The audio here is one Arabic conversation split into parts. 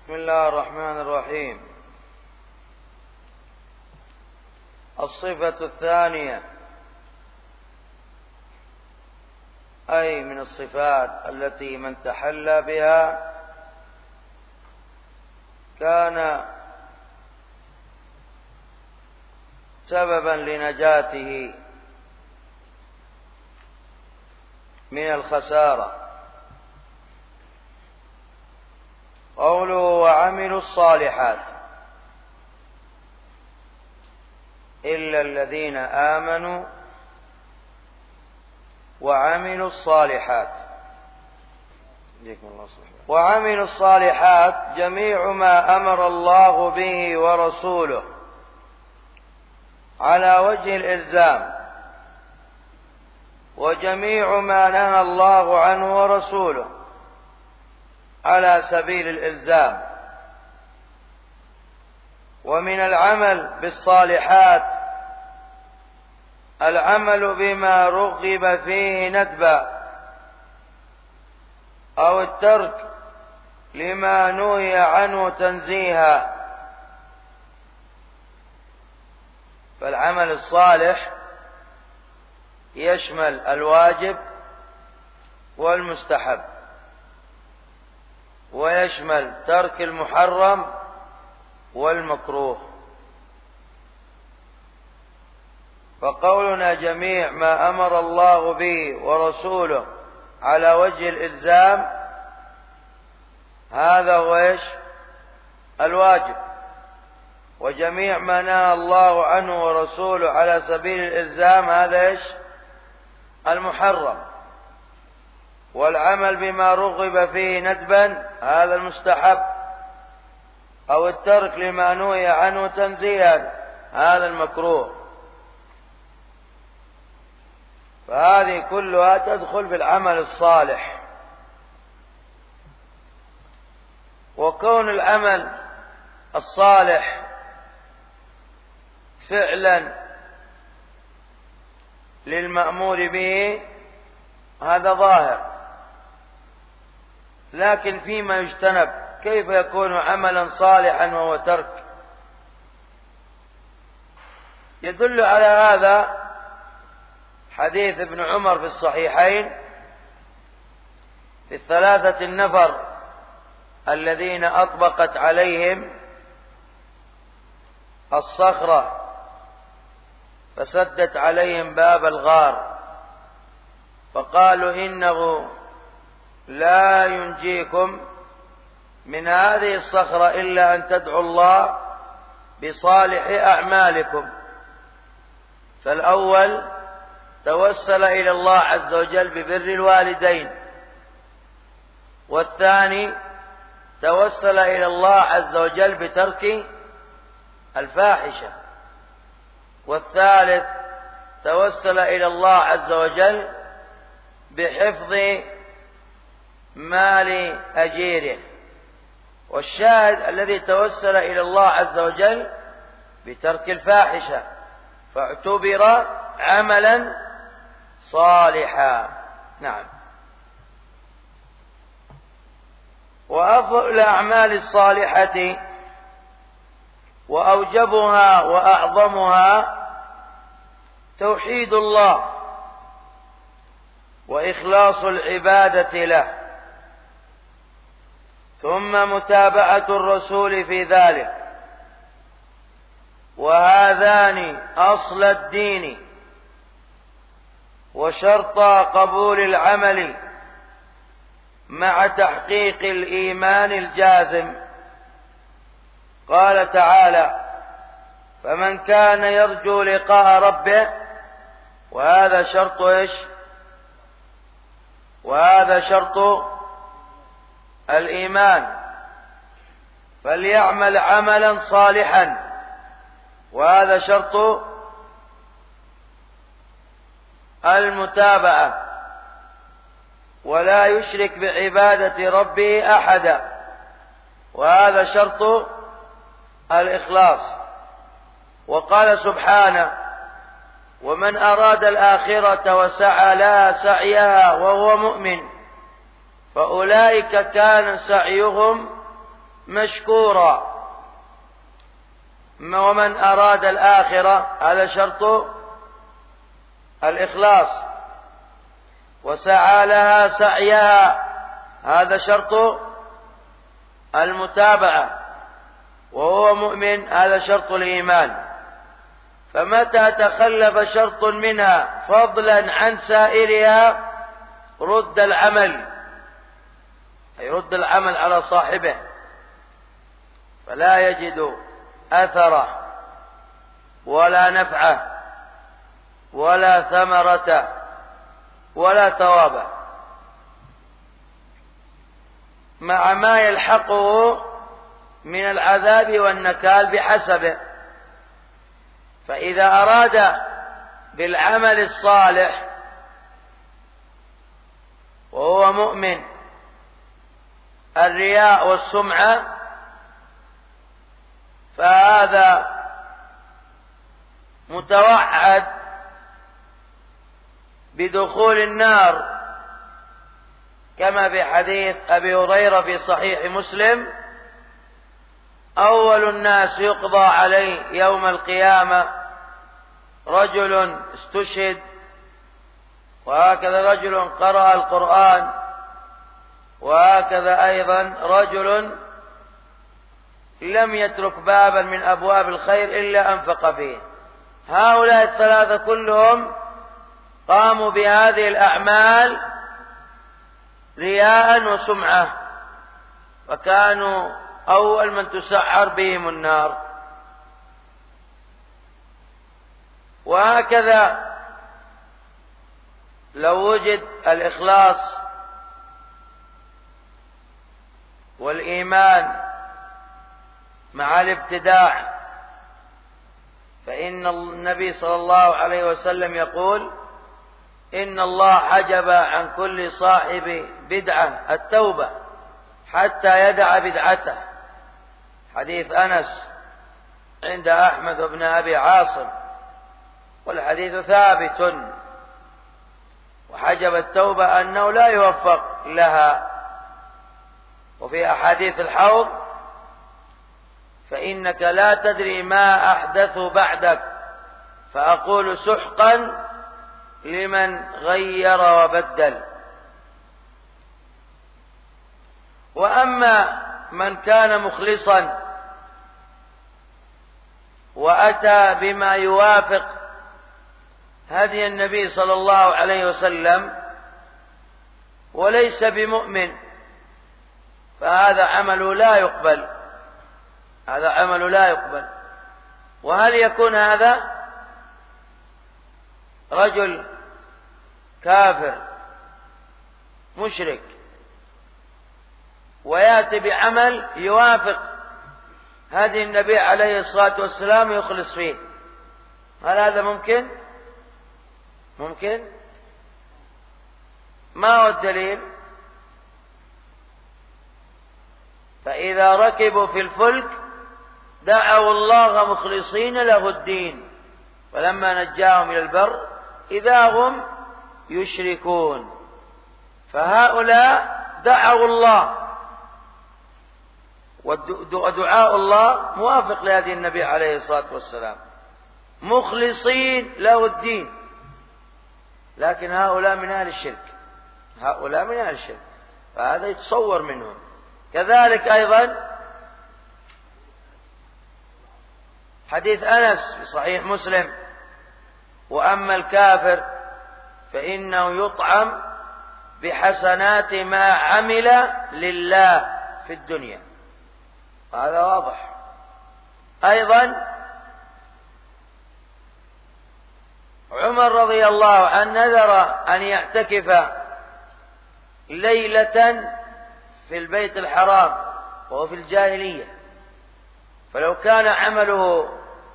بسم الله الرحمن الرحيم. الصفة الثانية، أي من الصفات التي من تحلى بها كان سببا لنجاته من الخسارة. قوله وعملوا الصالحات إلا الذين آمنوا وعملوا الصالحات. وعملوا الصالحات جميع ما أمر الله به ورسوله على وجه الإلزام، وجميع ما نهى الله عنه ورسوله على سبيل الإلزام. ومن العمل بالصالحات العمل بما رغب فيه ندبا، أو الترك لما نهي عنه تنزيها. فالعمل الصالح يشمل الواجب والمستحب، ويشمل ترك المحرم والمكروه. فقولنا جميع ما أمر الله به ورسوله على وجه الإلزام هذا هو إيش؟ الواجب. وجميع ما نهى الله عنه ورسوله على سبيل الإلزام هذا إيش؟ المحرم. والعمل بما رغب فيه ندبا هذا المستحب، أو الترك لما نهي عنه تنزيها هذا المكروه. فهذه كلها تدخل في العمل الصالح. وكون العمل الصالح فعلا للمأمور به هذا ظاهر، لكن فيما يجتنب كيف يكون عملا صالحا وهو ترك؟ يدل على هذا حديث ابن عمر في الصحيحين في الثلاثة النفر الذين أطبقت عليهم الصخرة فسدت عليهم باب الغار، فقالوا إنه لا ينجيكم من هذه الصخرة إلا أن تدعوا الله بصالح أعمالكم. فالأول توسل إلى الله عز وجل ببر الوالدين، والثاني توسل إلى الله عز وجل بترك الفاحشة، والثالث توسل إلى الله عز وجل بحفظ مال أجيره. والشاهد الذي توسل إلى الله عز وجل بترك الفاحشة فاعتبر عملا صالحا. نعم. وأفضل الأعمال الصالحة وأوجبها وأعظمها توحيد الله وإخلاص العبادة له، ثم متابعة الرسول في ذلك. وهذان أصل الدين وشرط قبول العمل مع تحقيق الإيمان الجازم. قال تعالى: فمن كان يرجو لقاء ربه، وهذا شرط إيش؟ وهذا شرط الإيمان، فليعمل عملا صالحا، وهذا شرط المتابعة، ولا يشرك بعبادة ربه أحدا، وهذا شرط الإخلاص. وقال سبحانه: ومن أراد الآخرة وسعى لها سعيها وهو مؤمن فأولئك كان سعيهم مشكورا. ومن أراد الآخرة هذا شرط الإخلاص، وسعى لها سعيها هذا شرط المتابعة، وهو مؤمن هذا شرط الإيمان. فمتى تخلف شرط منها فضلا عن سائرها رد العمل، أي رد العمل على صاحبه، فلا يجد أثره ولا نفعه ولا ثمرة ولا ثوابه، مع ما يلحقه من العذاب والنكال بحسبه. فإذا أراد بالعمل الصالح وهو مؤمن الرياء والسمعة فهذا متوعد بدخول النار، كما في حديث أبي هريرة في صحيح مسلم: أول الناس يقضى عليه يوم القيامة رجل استشهد، وهكذا رجل قرأ القرآن، وهكذا أيضا رجل لم يترك بابا من أبواب الخير إلا أنفق فيه. هؤلاء الثلاثة كلهم قاموا بهذه الأعمال رياء وسمعة، فكانوا أول من تسعر بهم النار. وهكذا لو وجد الإخلاص والإيمان مع الابتداع، فإن النبي صلى الله عليه وسلم يقول: إن الله حجب عن كل صاحب بدعة التوبة حتى يدع بدعته، حديث أنس عند أحمد بن أبي عاصم، والحديث ثابت. وحجب التوبة أنه لا يوفق لها. وفي أحاديث الحوض: فإنك لا تدري ما أحدثوا بعدك، فأقول سحقا لمن غير وبدل. وأما من كان مخلصا وأتى بما يوافق هدي النبي صلى الله عليه وسلم وليس بمؤمن، فهذا عمله لا يقبل، هذا عمله لا يقبل. وهل يكون هذا رجل كافر مشرك ويأتي بعمل يوافق هدي النبي عليه الصلاة والسلام يخلص فيه؟ هل هذا ممكن؟ ممكن؟ ما هو الدليل؟ فإذا ركبوا في الفلك دعوا الله مخلصين له الدين، فلما نجاهم إلى البر إذا هم يشركون. فهؤلاء دعوا الله، ودعاء الله موافق لهدي النبي عليه الصلاة والسلام، مخلصين له الدين. لكن هؤلاء من أهل الشرك، هؤلاء من أهل الشرك، فهذا يتصور منهم. كذلك أيضا حديث أنس في صحيح مسلم: وأما الكافر فإنه يطعم بحسنات ما عمل لله في الدنيا. هذا واضح. أيضا عمر رضي الله عنه نذر أن يعتكف ليلة في البيت الحرام وهو في الجاهلية، فلو كان عمله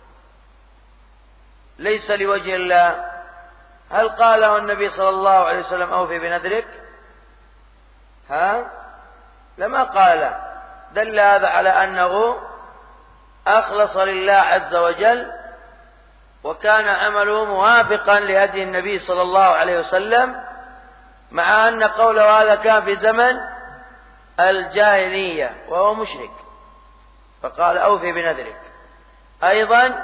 ليس لوجه الله هل قاله النبي صلى الله عليه وسلم أوفي بنذرك؟ لما قال. دل هذا على أنه أخلص لله عز وجل، وكان عمله موافقا لهدي النبي صلى الله عليه وسلم، مع أن قوله هذا كان في زمن الجاهلية وهو مشرك. فقال أوفي بنذرك. أيضا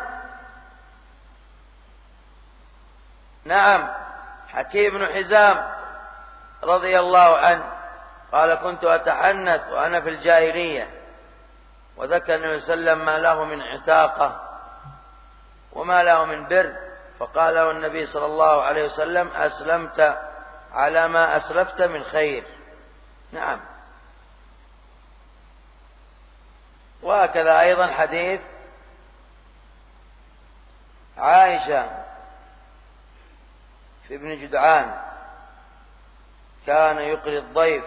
نعم حكيم بن حزام رضي الله عنه قال كنت أتحنث وأنا في الجاهلية، وذكر النبي صلى الله عليه وسلم ما له من عتاقة وما له من بر، فقال له النبي صلى الله عليه وسلم أسلمت على ما أسلفت من خير. نعم. وهكذا أيضا حديث عائشة في ابن جدعان كان يقري الضيف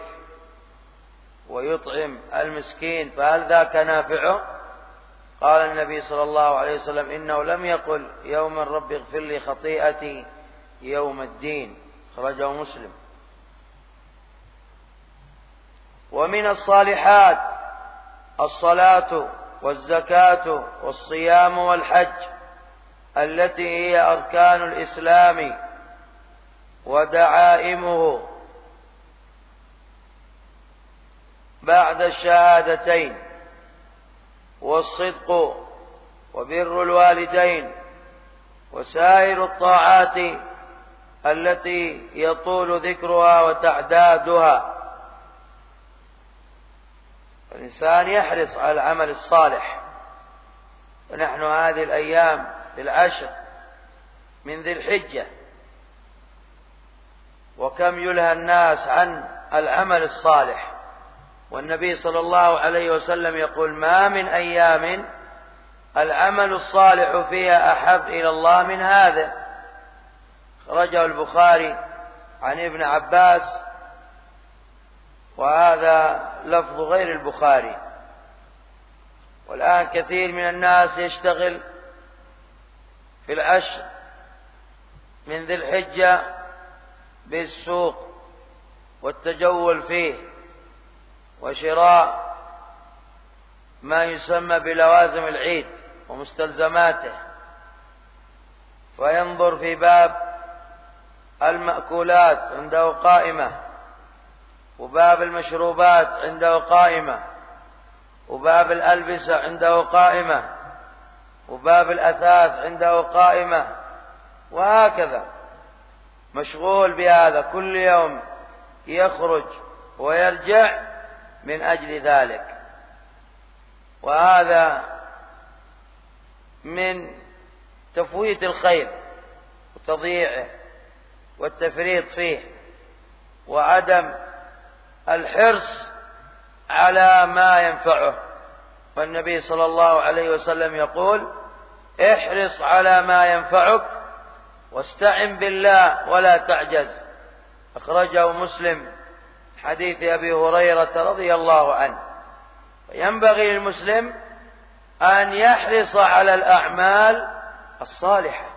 ويطعم المسكين فهل ذاك نافعه؟ قال النبي صلى الله عليه وسلم إنه لم يقل يوم رب اغفر لي خطيئتي يوم الدين، خرجه مسلم. ومن الصالحات الصلاة والزكاة والصيام والحج التي هي أركان الإسلام ودعائمه بعد الشهادتين، والصدق وبر الوالدين وسائر الطاعات التي يطول ذكرها وتعدادها. الإنسان يحرص على العمل الصالح، ونحن هذه الأيام في العشر من ذي الحجة، وكم يلهى الناس عن العمل الصالح، والنبي صلى الله عليه وسلم يقول ما من أيام العمل الصالح فيها أحب إلى الله من هذا. خرجه البخاري عن ابن عباس، وهذا لفظ غير البخاري. والآن كثير من الناس يشتغل في العشر من ذي الحجة بالسوق والتجول فيه وشراء ما يسمى بلوازم العيد ومستلزماته، فينظر في باب المأكولات عنده قائمة، وباب المشروبات عنده قائمة، وباب الألبسة عنده قائمة، وباب الأثاث عنده قائمة، وهكذا مشغول بهذا، كل يوم يخرج ويرجع من أجل ذلك. وهذا من تفويت الخير وتضييعه والتفريط فيه، وعدم الحرص على ما ينفعه. والنبي صلى الله عليه وسلم يقول احرص على ما ينفعك واستعن بالله ولا تعجز. أخرجه مسلم حديث أبي هريرة رضي الله عنه. ينبغي للمسلم أن يحرص على الأعمال الصالحة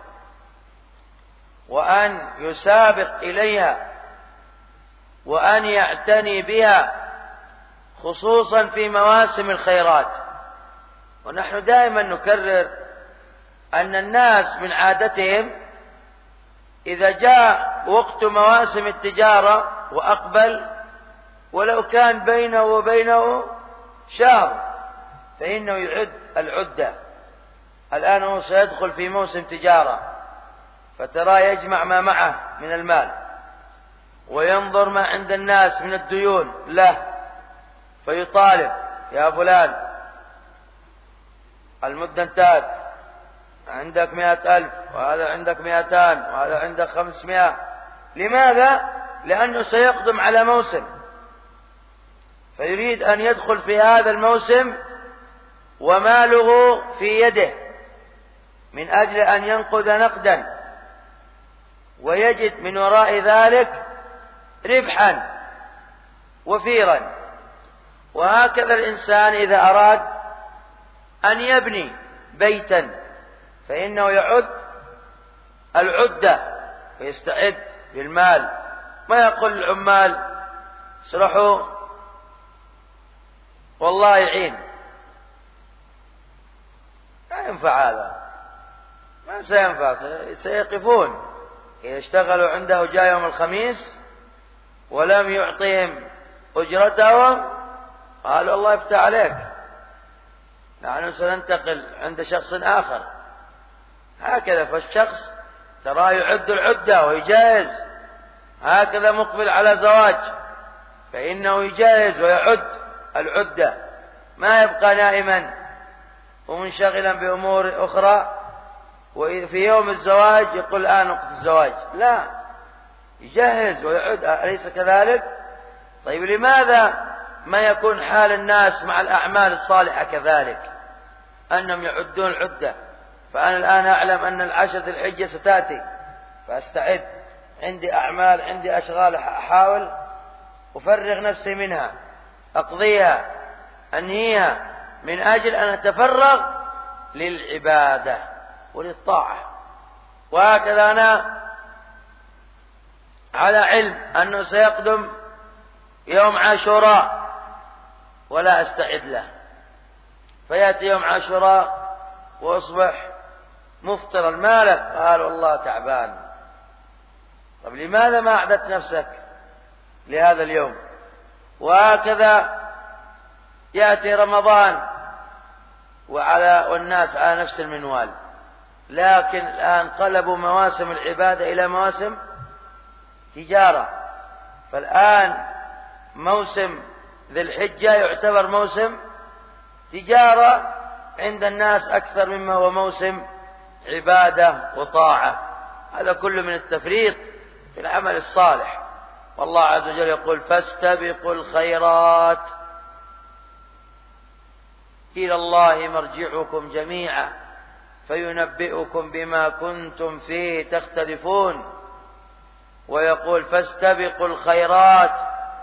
وأن يسابق إليها وأن يعتني بها، خصوصا في مواسم الخيرات. ونحن دائما نكرر أن الناس من عادتهم إذا جاء وقت مواسم التجارة وأقبل ولو كان بينه وبينه شهر فإنه يعد العدة. الآن هو سيدخل في موسم تجارة، فترى يجمع ما معه من المال وينظر ما عند الناس من الديون له، فيطالب يا فلان المدة انتهت، عندك 100,000 وهذا عندك 200 وهذا عندك 500. لماذا؟ لأنه سيقدم على موسم، فيريد أن يدخل في هذا الموسم وماله في يده من أجل أن ينقذ نقدا ويجد من وراء ذلك ربحا وفيرا. وهكذا الإنسان إذا أراد أن يبني بيتا فإنه يعد العدة ويستعد بالمال، ما يقول العمال اسرحوا والله يعين، لا ينفع هذا، ما سينفع، سيقفون. إذا اشتغلوا عنده جاء يوم الخميس ولم يعطيهم أجرتهم قالوا الله يفتح عليك، نحن سننتقل عند شخص آخر هكذا، فالشخص ترى يعد العدة ويجهز، هكذا مقبل على زواج فإنه يجهز ويعد العدة، ما يبقى نائما ومنشغلا بأمور أخرى وفي يوم الزواج يقول الآن وقت الزواج، لا، يجهز ويعد، أليس كذلك؟ طيب لماذا ما يكون حال الناس مع الأعمال الصالحة كذلك، أنهم يعدون العدة؟ فأنا الآن أعلم أن العشر ذي الحجة ستأتي فأستعد، عندي أعمال، عندي أشغال، أحاول أفرغ نفسي منها، أقضيها، أنهيها، من أجل أن أتفرغ للعبادة وللطاعة. وهكذا أنا على علم أنه سيقدم يوم عاشوراء ولا أستعد له، فيأتي يوم عاشوراء وأصبح مفطرا، مالك؟ قال والله تعبان. طب لماذا ما أعددت نفسك لهذا اليوم؟ وهكذا يأتي رمضان والناس على نفس المنوال، لكن الآن قلبوا مواسم العبادة إلى مواسم تجارة. فالآن موسم ذي الحجة يعتبر موسم تجارة عند الناس أكثر مما هو موسم عبادة وطاعة. هذا كله من التفريط في العمل الصالح. والله عز وجل يقول فاستبقوا الخيرات إلى الله مرجعكم جميعا فينبئكم بما كنتم فيه تختلفون. ويقول فاستبقوا الخيرات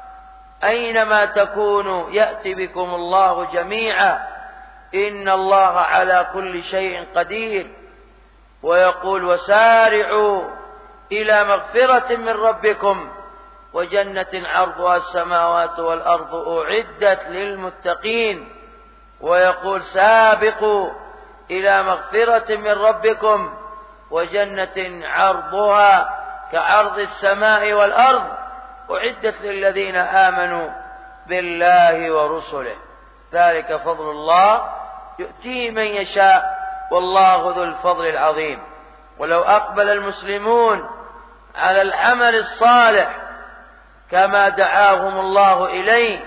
أينما تكونوا يأتي بكم الله جميعا إن الله على كل شيء قدير. ويقول وسارعوا إلى مغفرة من ربكم وجنة عرضها السماوات والأرض أعدت للمتقين. ويقول سابقوا إلى مغفرة من ربكم وجنة عرضها كعرض السماء والأرض أعدت للذين آمنوا بالله ورسله ذلك فضل الله يؤتيه من يشاء والله ذو الفضل العظيم. ولو أقبل المسلمون على العمل الصالح كما دعاهم الله إليه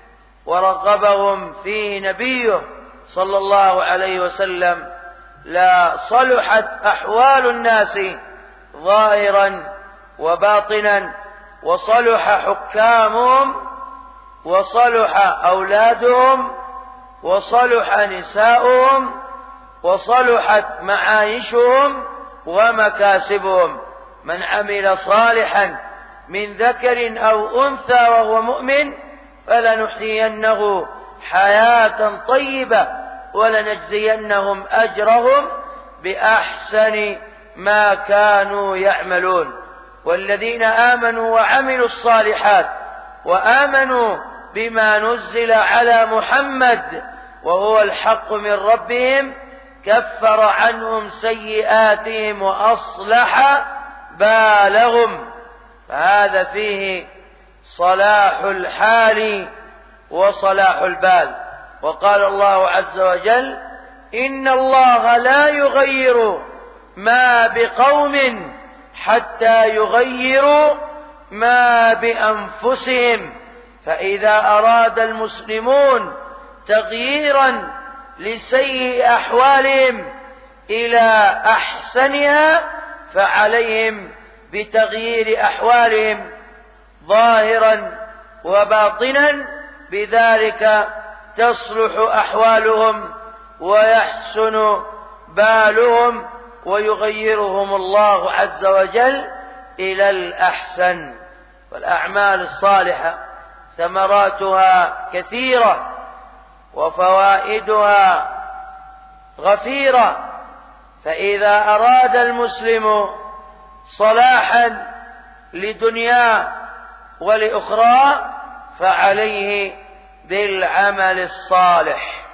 ورغبهم فيه نبيه صلى الله عليه وسلم لا صلحت أحوال الناس ظاهرا وباطنا، وصلح حكامهم وصلح أولادهم وصلح نساؤهم وصلحت معايشهم ومكاسبهم. من عمل صالحا من ذكر أو أنثى وهو مؤمن فلنحيينه حياة طيبة ولنجزينهم أجرهم بأحسن ما كانوا يعملون. والذين آمنوا وعملوا الصالحات وآمنوا بما نزل على محمد وهو الحق من ربهم كفر عنهم سيئاتهم وأصلح بالهم. فهذا فيه صلاح الحال وصلاح البال. وقال الله عز وجل إن الله لا يغير ما بقوم حتى يغيروا ما بأنفسهم. فإذا أراد المسلمون تغييرا لسيء أحوالهم إلى أحسنها فعليهم بتغيير أحوالهم ظاهرا وباطنا، بذلك تصلح أحوالهم ويحسن بالهم ويغيرهم الله عز وجل إلى الأحسن. والأعمال الصالحة ثمراتها كثيرة وفوائدها غفيرة. فإذا أراد المسلم صلاحا لدنياه ولأخرى فعليه بالعمل الصالح.